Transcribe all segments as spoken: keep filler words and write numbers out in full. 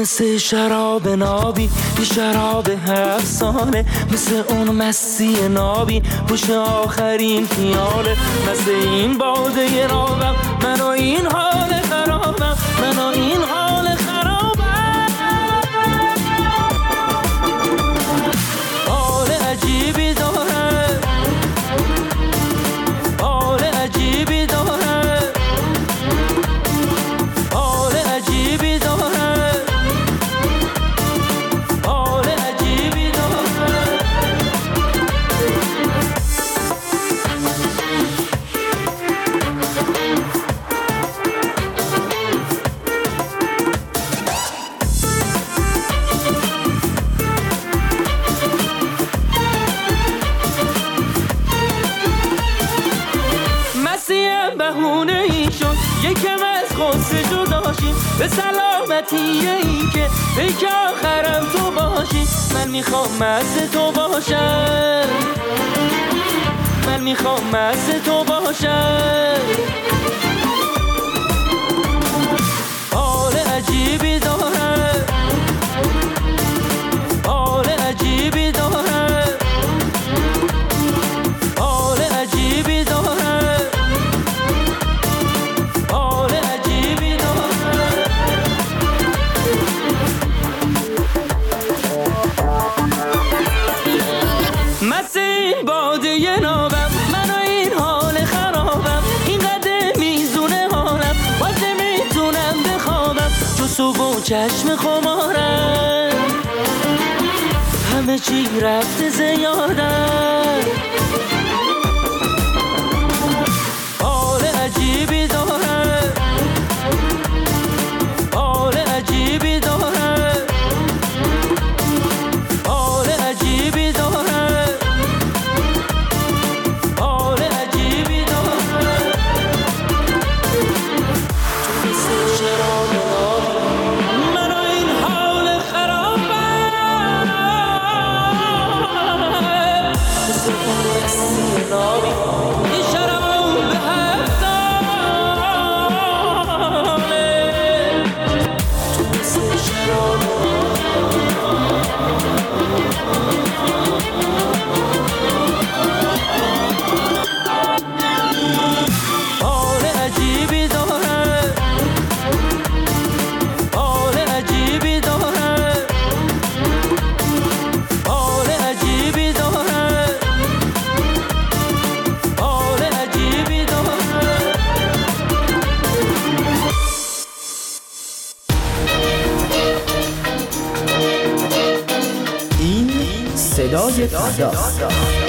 مثل شراب نابی، یه شراب هفت ساله، مثل اون مسیح نابی پشت آخرین پیاله. مثل این باده نابم، من و این حال خرابم، من و این حال خرابم. حال عجیبی داره، حال عجیبی داره، حال عجیبی داره، حال عجیبی داره. مسیح بهونه ای شد یکم از غصه جداشیم، به سلامتی این که پیک آخرم تو باشی. من میخوام مست تو باشم، من میخوام مست تو باشم. حال عجیبی داره، حال عجیبی داره، حال عجیبی داره، حال عجیبی داره. مثل این باده نابم، من و این حال خرابم، اینقدر میزونه حالم باز نمیتونم بخوابم. چو صبح و چشم خمارم، همه چی رفته زیادم. حال عجیبی داره، حال عجیبی داره، حال عجیبی داره، حال عجیبی داره. تو مثل شراب نابی، من و این حال خرابم. مثل اون مسیح نابی، این شراب به هفت ساله. تو مثل شراب حال عجیبی داره، حال عجیبی داره، حال عجیبی داره، حال عجیبی داره. این صدای فرداست.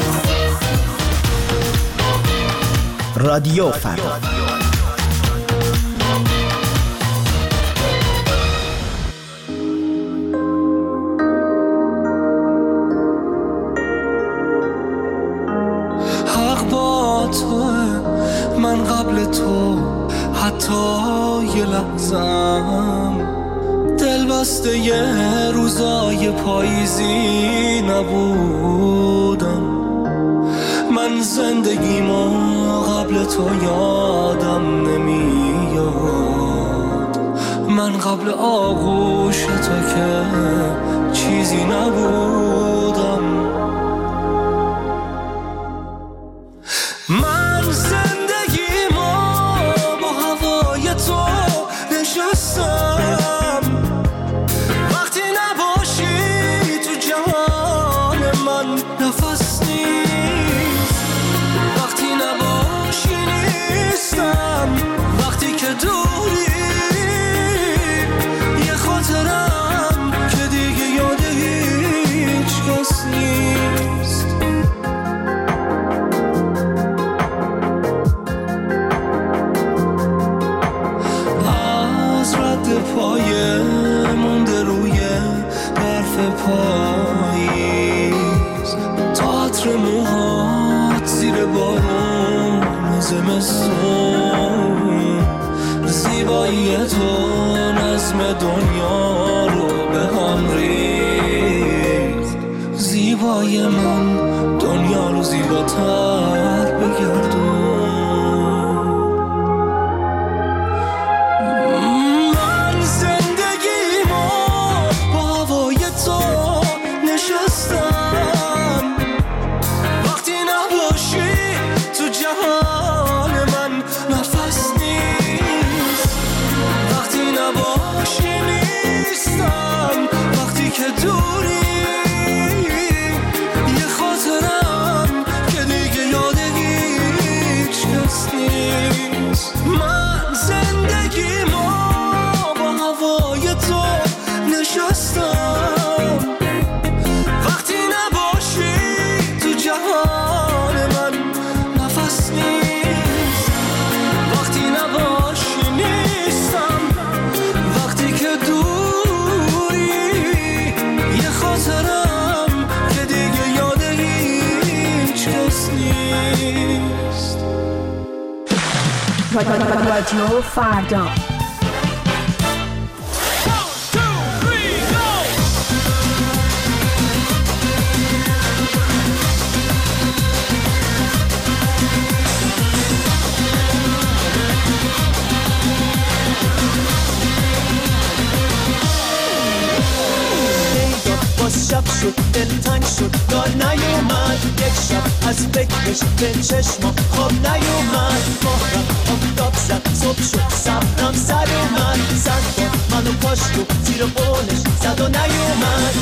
رادیو فردا. حق با توه، من قبل تو حتی یه لحظم دل بسته یه روزای پاییزی نبودم. من زندگیمو قبل تو یادم نمیاد، من قبل آغوش تو که چیزی نبودم. من زندگیمو با هوای تو نشستم، وقتی نباشی تو جهان من نفس نیست، وقتی نباشی نیستم، وقتی که دوری یه خاطرم که دیگه یاد هیچ کس نیست. از رد پایه مونده روی برف پاییز، تئاتر موهات زیر بارون زمستون، زیبایی تو نظم دنیا رو به هم ریخت. زیبای من دنیا رو زیباتر بگردون. من زندگیمو که دوری یه خاطرم که دیگه یاد هیچ کس نیست. من زندگیمو با هوای تو نشستم، وقتی نباشی تو جهان من نفس نیست. وقتی نباشی نیستم، وقتی که دوری یه خاطرم که دیگه یاد هیچ کس نیست. رادیو فردا شب شد دلتنگ شد دار نیومد، یک شب از فکرش به چشما خواب نیومد. ماهرم آفتاب زد صبح شد صبرم سر اومد، زد با منو پاشت و زیر قولش زد و نیومد.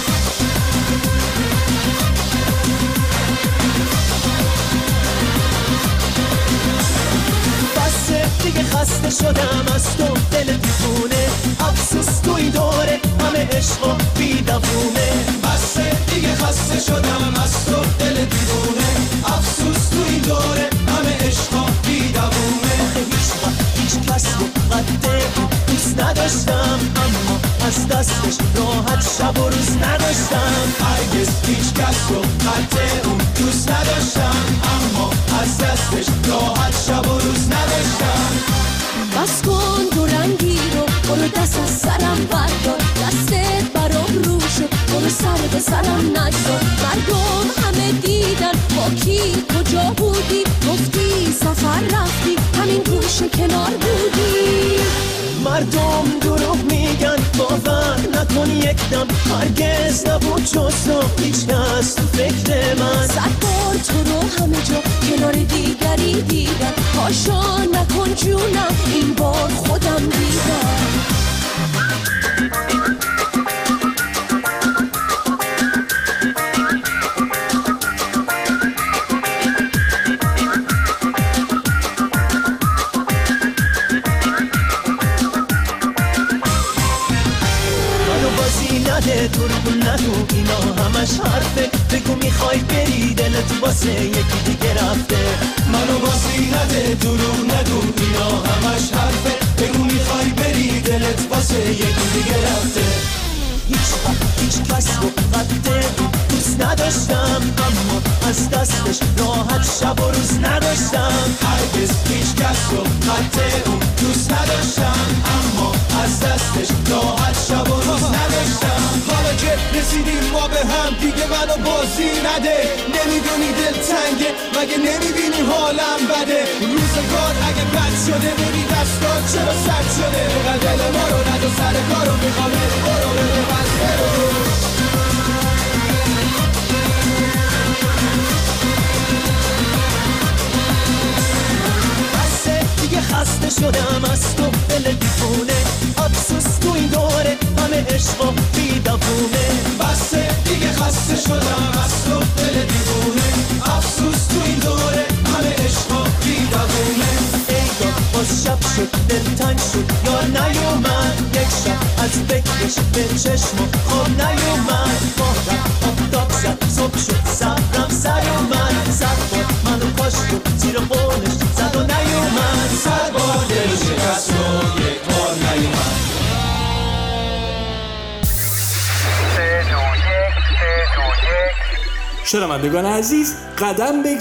بسه دیگه خسته شدم از تو دل دیوونه، افسوس توی دوره همه عشق و بی‌دوونه. بسه دیگه خسته شدم از تو دل دیوونه، افسوس توی دوره همه عشق و بی‌دوونه. هیچ وقت هیچ کس رو قد اون دوست نداشتم، اما از دستش راحت شب و روز نداشتم. هرگز هیچ کس رو قد اون دوست نداشتم، اما از دستش راحت شب و روز نداشتم. بس کن دو رنگی رو برو دست از سرم بردار، دستت برام رو شد برو سر به سرم نگذار. مردم همه دیدن با کی کجا بودی، گفتی سفر رفتی همین گوشه کنار بودی. مردم دروغ میگن باور نکن یک دم، هرگز نبود جز تو هیچ کس تو فکر من. صد بار تو رو همه جا کنار دیگری دیدم، پاشا نکن جونم این بار خودم دیدم. دروغ نگو اینا همش حرفه، بگو میخوای بری دلت واسه یکی دیگه رفته. منو بازی نده دروغ نگو اینا همش حرفه، بگو میخوای بری دلت واسه یکی دیگه رفته. هیچ وقت هیچ کس رو قد دوست نداشتم، اما از دستش راحت شب و روز نداشتم. هرگز هیچ کس رو قد اون دوست نداشتم، اما از دستش راحت شب و روز نداشتم. حالا که رسیدیم ما به هم دیگه منو بازی نده، نمیدونی دل تنگه مگه نمیبینی حالم بده. روزگار اگه بد شده ببین دستات چرا سرد شده، بقل دل ما رو ندو سر کارو میخوام بری برو بده بس برو. بسه دیگه خسته شدم از تو دل دیوونه، افسوس تو این دوره همه عشق و بی‌دوونه. بسه دیگه خسته شدم از تو دل دیوونه، افسوس تو این دوره همه عشق و بی‌دوونه. ای دا باز شب شد دلتنگ شد یار نیومد، یک شب از فکرش به چشم خواب نیومد. ماهرم آفتاب زد صبح شد صبرم سر اومد، زد بار منو پاشت و زیر قولش زد و نیومد. صد بار دل شکست و یک بار نیومد. شنوندگان عزیز قدم بگذارید